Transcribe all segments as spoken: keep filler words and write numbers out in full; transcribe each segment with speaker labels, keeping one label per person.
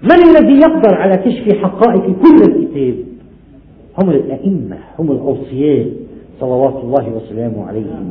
Speaker 1: من الذي يقدر على كشف حقائق كل الكتاب؟ هم الأئمة، هم الأوصياء صلوات الله وسلامه عليهم.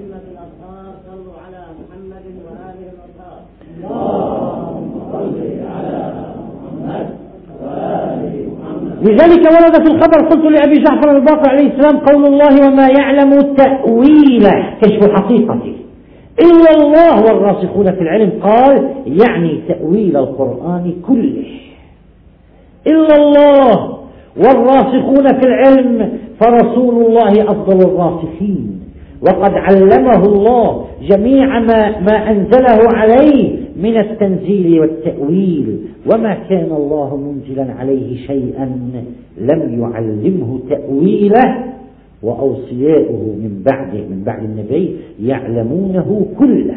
Speaker 1: لذلك ورد في الخبر، قلت لأبي جعفر الباقر عليه السلام: قول الله وما يعلم تأويله، كشف حقيقته، إلا الله والراسخون في العلم. قال يعني تأويل القرآن كله. إلا الله والراسخون في العلم، فرسول الله أفضل الراسخين، وقد علمه الله جميع ما, ما أنزله عليه من التنزيل والتأويل، وما كان الله منزلا عليه شيئا لم يعلمه تأويله، وأوصياؤه من بعده من بعد النبي يعلمونه كله.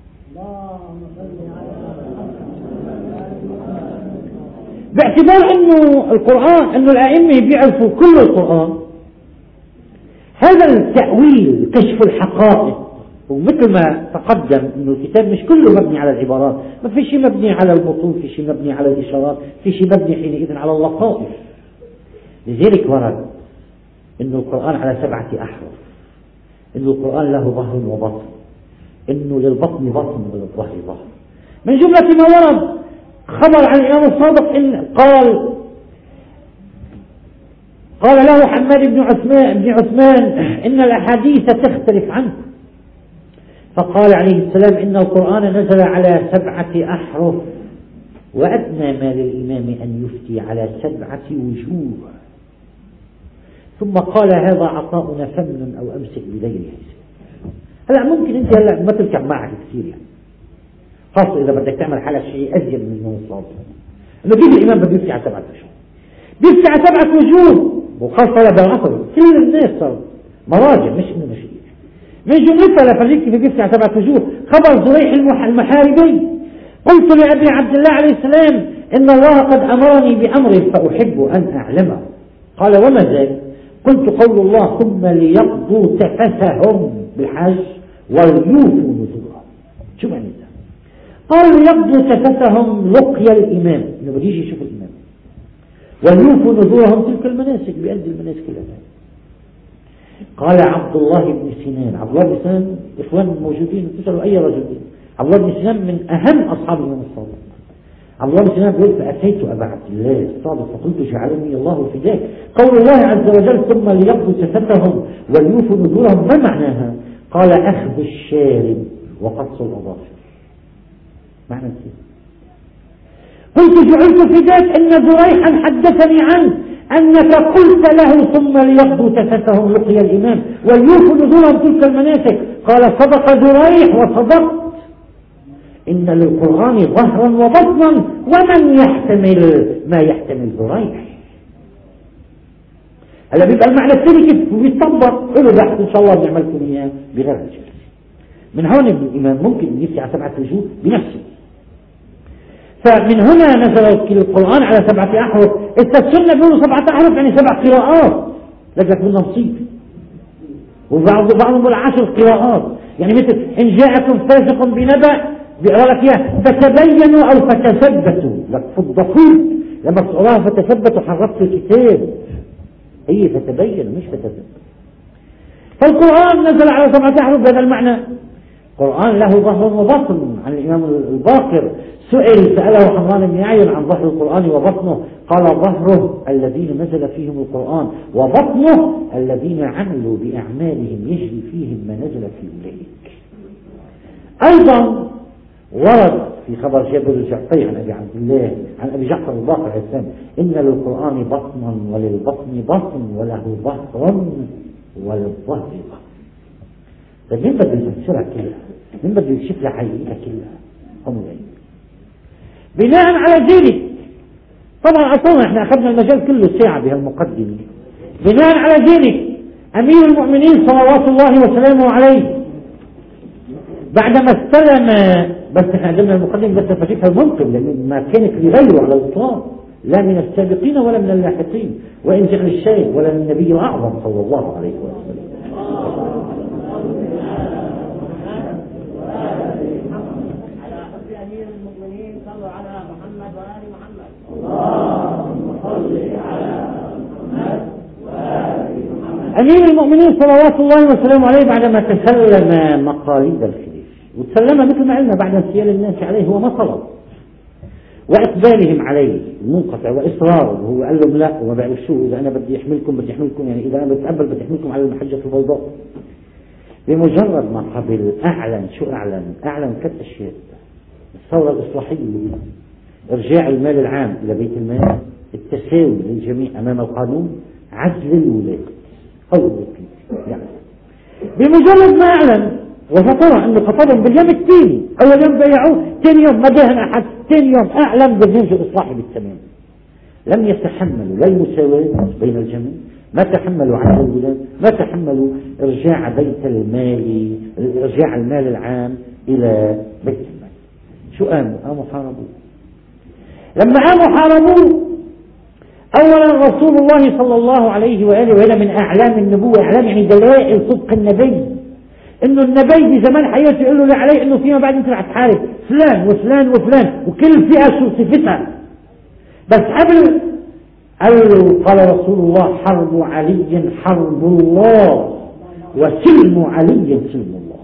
Speaker 1: باعتبار أنه القرآن أنه الأئمة بيعرفوا كل القرآن، هذا التأويل كشف الحقائق، ومثل ما تقدم أنه الكتاب مش كله مبني على العبارات، ما في شيء مبني على المطول، في شيء مبني على الإشارات، في شيء مبني حينئذ على اللطائف. لذلك ورد أنه القرآن على سبعة أحرف، أنه القرآن له ظهر وبطن، أنه للبطن بطن وللظهر ظهر. من جملة ما ورد خبر عن الإمام الصادق إن قال قال له حماد بن عثمان, بن عثمان إن الأحاديث تختلف عنه، فقال عليه السلام: إن القرآن نزل على سبعة أحرف، وأدنى ما للإمام أن يفتي على سبعة وجوه. ثم قال: هذا عطاؤنا فمن أو أمسك بغيره. هلا ممكن أنت هلا ما تركب معك كثير يعني، خاصة إذا بدك تعمل حالك شيء أزيد من الإمام الصادق، إنه كيف الإمام بده يفتي على سبعة وجوه؟ بيفتي على سبعة وجوه، وخاصة بالعصر كل الناس صار مراجع، مش إنه مش من جملتها لفريق كيف بيفتي على سبعة وجوه. خبر زريح المحاربي: قلت لأبي عبد الله عليه السلام: إن الله قد أمرني بأمر فأحب أن أعلمه. قال: وما ذاك؟ قلت: قول الله: ثم ليقضوا تفثهم بالحج وليوفوا نذورهم. شو معنى ذلك؟ قال: ليقضوا تفثهم لقيا الإمام، إنه بده يجي يشوف الإمام، وليوفوا نذورهم تلك المناسك، بيأدي المناسك الأمام. قال عبد الله بن سنان، عبد الله بن سنان إخوان موجودين، تسألوا أي رجل، عبد الله بن سنان من أهم أصحاب الإمام الصادق. عبد الله بن سنان يقول: فأتيت أبا عبد الله الصادق فقلت: جعلني الله فداك، قول الله عز وجل: ثم ليقضوا تفثهم وليوفوا نذورهم، ما معناها؟ قال: أخذ الشارب وقص الأظافر. معنى كيف؟ قلت: جعلت فداك إن زريحا حدثني عنه أنك قلت له: ثم ليقضوا تفثهم لقيا الإمام وليوفوا نذورهم تلك المناسك. قال: صدق زريح وصدقت، إن للقرآن ظهرا وبطنا، ومن يحتمل ما يحتمل زريح. هلا بيبقى المعنى الثاني كيف بيتطبق له بحث إن شاء الله بنعملكم إياه بغير رجل. من هون ابن الإمام ممكن يفتي على سبعة وجوه بنفسه. فمن هنا نزل القرآن على سبعة أحرف. السنة بيقولوا سبعة أحرف يعني سبع قراءات، لذلك بدنا نصيب، وبعض بعضهم بيقول عشر قراءات. يعني مثل إن جاءكم فاسق بنبأ بيقرأ لك إياه فتبينوا أو فتثبتوا، لك في الدقيق لما تقراها فتثبتوا حرفت الكتاب، هي فتبينوا مش فتثبتوا. فالقرآن نزل على سبعة أحرف بهذا المعنى. القرآن له ظهر وبطن. عن الإمام الباقر سئل سأله حمران بن يعين عن ظهر القرآن وبطنه، قال: ظهره الذين نزل فيهم القرآن، وبطنه الذين عملوا بأعمالهم يجري فيهم ما نزل في أولئك. أيضا ورد في خبر جابر الجعفري عن أبي عبد الله عن أبي جعفر الباقر عليه السلام: إن للقرآن بطنا وللبطن بطن وله ظهر وللظهر بطن. طيب مين بده يفسرها كلها؟ مين بده يكشف لها حقيقتها كلها؟ هم العلم. بناء على ذلك طبعا أصلا احنا أخذنا المجال كله ساعة بهالمقدمة. بناء على ذلك أمير المؤمنين صلوات الله وسلامه عليه بعدما استلم، بس احنا عندنا المقدمة بس نفسها المنقذ لأن ما كانت لغيره على الإطلاق، لا من السابقين ولا من اللاحقين، وإن جعل الشيء ولا من النبي الأعظم صلى الله عليه وسلم. أمير المؤمنين صلوات الله وسلامه عليه بعدما تسلم مقاليد الخليفة، وتسلم مثل ما قلنا بعد انسيال الناس عليه، هو ما طلب وإقبالهم عليه المنقطع وإصراره، وهو قال لهم لا وما بعرف شو، إذا أنا بدي أحملكم بدي أحملكم، يعني إذا أنا بتقبل بدي أحملكم على المحجة البيضاء. بمجرد ما قبل أعلن، شو أعلن؟ أعلن ثلاث أشياء: الثورة الإصلاحية، إرجاع المال العام إلى بيت المال، التساوي للجميع أمام القانون، عزل الولاة. أول يعني بمجرد ما أعلن وفترى أنه خطبهم باليوم الثاني، أول يوم بيعوه، ثاني يوم ما دهن أحد، ثاني يوم أعلن برنامج الإصلاحي بالتمام. لم يتحملوا لا المساواة بين الجميع، ما تحملوا عزل الولاة، ما تحملوا إرجاع بيت المال، إرجاع المال العام إلى بيت المال. شو قاموا؟ قاموا حاربوا. لما قاموا حاربوا، أولا رسول الله صلى الله عليه وآله، وهذا من أعلام النبوة، أعلام يعني دلائل صدق النبي، إنه النبي بزمان حياته يقول له لا عليه إنه فيما بعد أنت رح تحارب فلان وفلان وفلان، وكل فئة شو صفتها. بس قبل قال قال رسول الله: حرب علي حرب الله، وسلم علي سلم الله.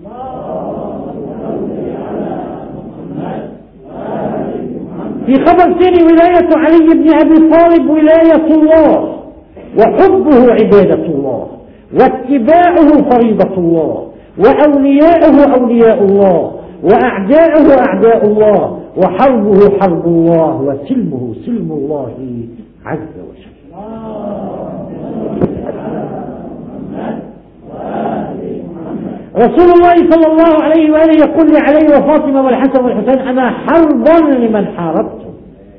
Speaker 1: في خبر ثاني: ولاية علي بن أبي طالب ولاية الله، وحبه عبادة الله، واتباعه فريضة الله، وأولياؤه أولياء الله، وأعداؤه أعداء الله، وحربه حرب الله، وسلمه سلم الله عز وجل. رسول الله صلى الله عليه وآله يقول لعلي وفاطمة والحسن والحسين: أنا حرب لمن حاربتم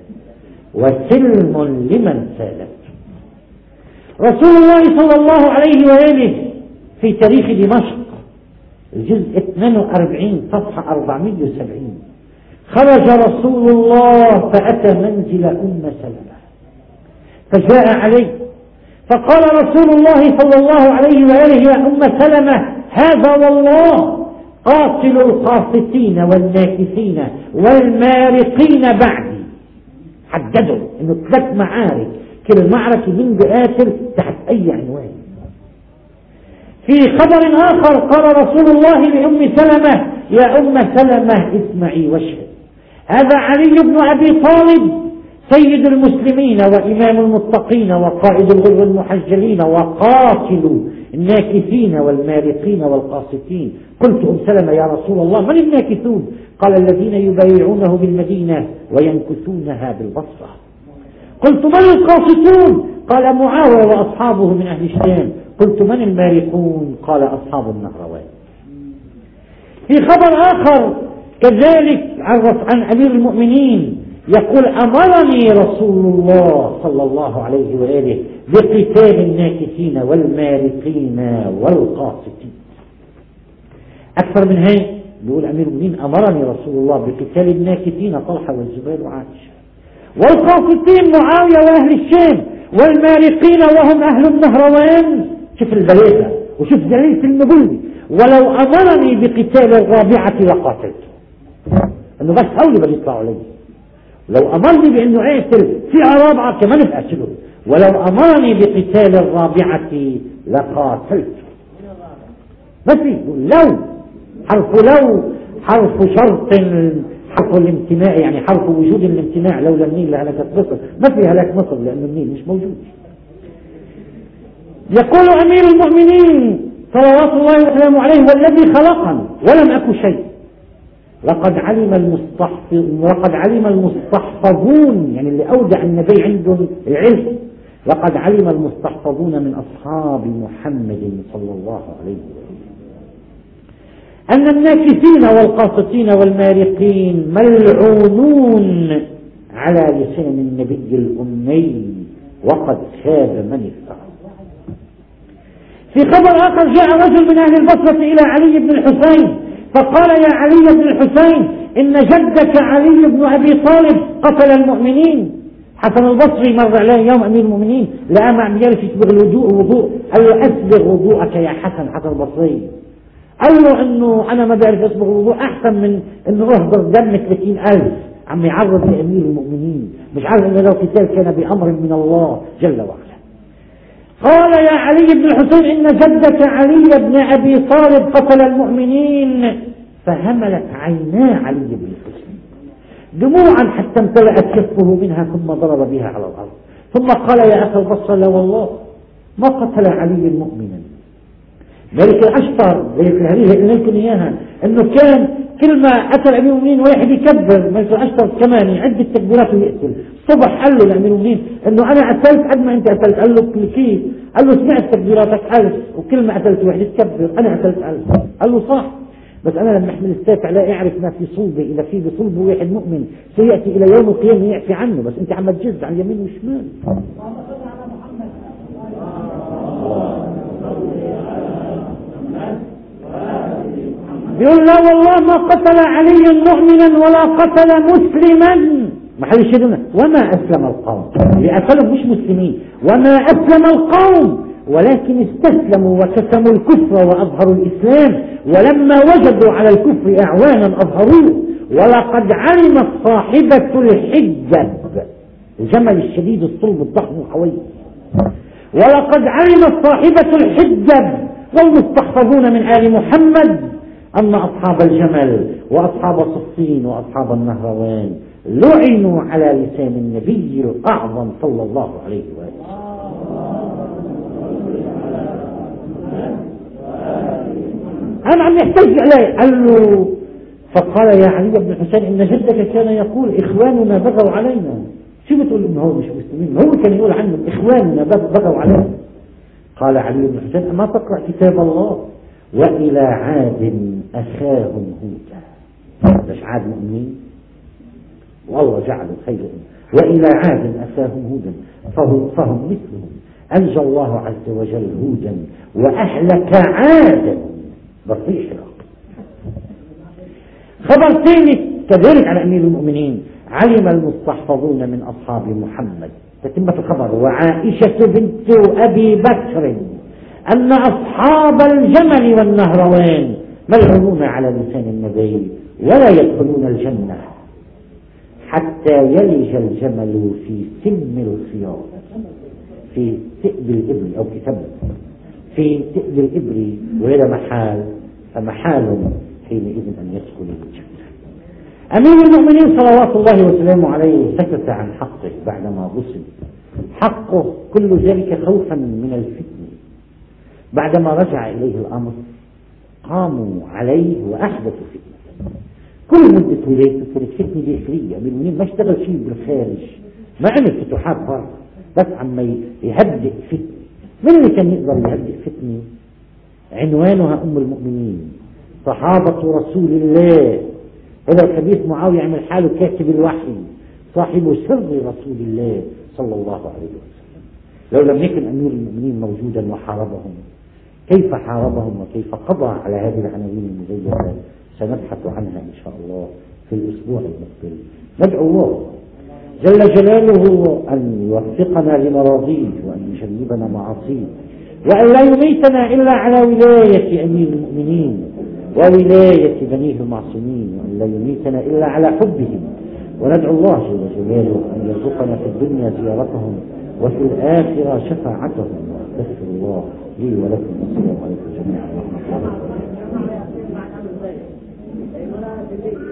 Speaker 1: وسلم لمن سالمتم. رسول الله صلى الله عليه وآله في تاريخ دمشق الجزء اثنين وأربعين صفحة أربعمائة وسبعين: خرج رسول الله فأتى منزل أم سلمة فجاء عليه فقال رسول الله صلى الله عليه وآله: يا أم سلمة، هذا والله قاتل القاسطين والناكثين والمارقين بعدي. حددوا انه ثلاث معارك، كل معركة من بقاتل تحت اي عنوان. في خبر اخر قال رسول الله لأم سلمة: يا أم سلمة اسمعي واشهد، هذا علي بن أبي طالب سيد المسلمين وإمام المتقين وقائد الغر المحجلين وقاتل الناكثين والمارقين والقاسطين. قلت أم سلمة: يا رسول الله، من الناكثون؟ قال: الذين يبايعونه بالمدينة وينكثونها بالبصرة. قلت: من القاسطون؟ قال: معاوية وأصحابه من أهل الشام. قلت: من المارقون؟ قال: أصحاب النهروان. في خبر آخر كذلك عرف عن أمير المؤمنين يقول: أمرني رسول الله صلى الله عليه وآله بقتال الناكثين والمارقين والقاسطين. أكثر من هيك يقول أمير المؤمنين: أمرني رسول الله بقتال الناكثين طلحة والزبير وعائشة، والقاسطين معاوية وأهل الشام، والمارقين وهم أهل النهروان. شوف البلاغة وشوف دليل النبوة: ولو أمرني بقتال الرابعة لقاتلته. أنه بس هولي بل يطلعوا علي. لو أمرني بأنه أقتل في رابعة كمان أقتله، ولو أمرني بقتال الرابعة لقاتلته. بس لو حرف لو حرف شرط، حرف الامتناع، يعني حرف وجود الامتناع. لولا النيل لهلكت مصر، ما في هلاك مصر لأن النيل مش موجود. يقول أمير المؤمنين صلوات الله وسلامه عليه: والذي خلقني ولم أكن شيء، لقد علم المستحفظ لقد علم المستحفظون، يعني اللي أودع النبي عندهم العلم، لقد علم المستحفظون من أصحاب محمد صلى الله عليه وسلم أن الناكثين والقاسطين والمارقين ملعونون على لسان النبي الأمي، وقد خاب من افترى. في خبر آخر جاء رجل من أهل البصرة إلى علي بن الحسين فقال: يا علي بن الحسين، إن جدك علي بن أبي طالب قتل المؤمنين. حسن البصري مر عليه يوم أمير المؤمنين لقى مع مجالس يسبغ الوضوء وضوء، قال له: أسبغ وضوءك يا حسن. حسن البصري قال له: إنه أنا ما بعرف أسبغ الوضوء، أحسن من إنه أهدر دم ثلاثين ألف. عم يعرض لأمير المؤمنين، مش عارف إنه لو قتال كان بأمر من الله جل وعلا. قال يا علي بن الحسين إن جدك علي بن أبي طالب قتل المؤمنين، فهملت عينا علي بن الحسين دموعا حتى امتلأت كفه منها، ثم ضرب بها على الأرض، ثم قال يا أخي البصر لا والله ما قتل علي مؤمنا. ملك الأشطر ملك الهريجة قلنا لكم إياها أنه كان كل ما قتل أمير المؤمنين واحد يكبر، ملك الأشطر كمان يعد التكبيرات ويقتل. صبح قال له لأمير المؤمنين أنه أنا قتلت قد ما أنت قتلت. قال له كيف؟ قال له سمعت تكبيراتك ألف وكل ما قتلت واحد تكبر، أنا قتلت ألف. قال له صح، بس أنا لما أحمل السيف لا أعرف ما في صلبه، إذا في بصلبه واحد مؤمن سيأتي إلى يوم القيامة يعفي عنه، بس أنت عم تجز عن يمين وشمال. بيقول لا والله ما قتل علي مؤمنا ولا قتل مسلما، محل الشدنا وما أسلم القوم، اللي قتلوا مش مسلمين، وما أسلم القوم ولكن استسلموا وكتموا الكفر وأظهروا الإسلام، ولما وجدوا على الكفر أعوانا أظهروه. ولقد علمت صاحبة الحجب، الجمل الشديد الصلب الضخم القوي، ولقد علمت صاحبة الحجب والمستحفظون من آل محمد أن أصحاب الجمل وأصحاب صفين وأصحاب النهروان لعنوا على لسان النبي الأعظم صلى الله عليه وآله. أنا عم يحتج عليه. قال له فقال يا علي بن الحسين إن جدك كان يقول إخواننا بغوا علينا. شو بتقول إنه هو مش مسلمين؟ هو كان يقول عنهم إخواننا بغوا علينا. قال علي بن الحسين أما تقرأ كتاب الله وإلى عاد أخاهم هودا. مش عاد مؤمنين والله جعلوا خيرهم، وإلى عاد أخاهم هودا فهم, فهم مثلهم أنجى الله عز وجل هودا وأهلك عادا بطيء حراق. خبر ثاني كذلك على أمير المؤمنين، علم المستحفظون من أصحاب محمد تتمة الخبر وعائشة بنت أبي بكر أن أصحاب الجمل والنهروان ملعونون على لسان النبي ولا يدخلون الجنة حتى يلج الجمل في سم الخياط، في ثئب الإبل أو كتاب في ثئب الإبل، وهذا محال فمحال حينئذ أن يدخل الجنة. أمير المؤمنين صلوات الله وسلامه عليه سكت عن حقه بعدما بصم حقه كل ذلك خوفا من الفتنة. بعدما رجع إليه الأمر قاموا عليه وأحدثوا فتنة. كل مدة ولايته كانت فتنة داخلية، أمير المؤمنين ما اشتغل شيء بالخارج، ما عمل فتوحات برا، بس عم يهدئ فتنة. من اللي كان يقدر يهدئ فتنة؟ عنوانها أم المؤمنين صحابة رسول الله. هذا الخبيث معاوية يعمل حاله كاتب الوحي صاحب سر رسول الله صلى الله عليه وسلم. لو لم يكن أمير المؤمنين موجودا وحاربهم، كيف حاربهم وكيف قضى على هذه العناوين المزيفة سنبحث عنها إن شاء الله في الأسبوع المقبل. ندعو الله جل جلاله أن يوفقنا لمراضيه وأن يجنبنا معاصيه، وأن لا يميتنا إلا على ولاية أمير المؤمنين وولاية بنيه المعصومين، وأن لا يميتنا إلا على حبهم. وندعو الله جل جلاله أن يرزقنا في الدنيا زيارتهم وفي الآخرة شفاعتهم. واستغفر الله لي ولكم والسلام عليكم جميعا ورحمة الله وبركاته.